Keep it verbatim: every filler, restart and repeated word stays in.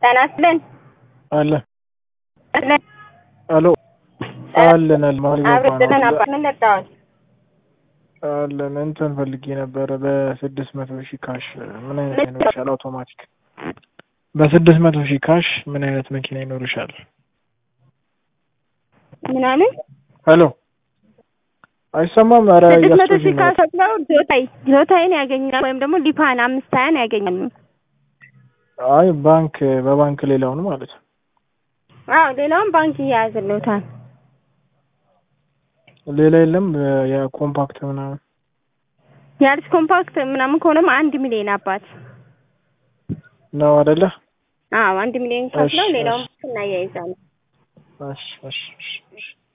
ተናስለን አለ አለ አሎ አለን አልማሪው አብረን አባን ነጣው አለን እንትን ፈልጌ ነበር በስድስት መቶ ሺህ ካሽ ምን አይነት ይኖርሻል? አውቶማቲክ በስድስት መቶ ሺህ ካሽ ምን አይነት መኪና ይኖርሻል? ምን አለ? ሄሎ አይሰማም? ኧረ ስድስት መቶ ሺህ ካሽ ነው ጆታይ ጆታይን ያገኛል ወይም ደግሞ ሊፓን አምስት ሃያን ያገኛል። አይ ባንክ በባንክ ሌላውን ማለት ነው። አዎ ሌላውን ባንክ ያያዝልዎታል። ሌላ የለም የኮምፓክት ምናምን ያርስ ኮምፓክት ምናምን ከሆነም አንድ ሚሊዮን አባት ነው አይደለ? አዎ አንድ ሚሊዮን ካሽ ነው ሌላውን እናያይዛለን። እሺ እሺ እሺ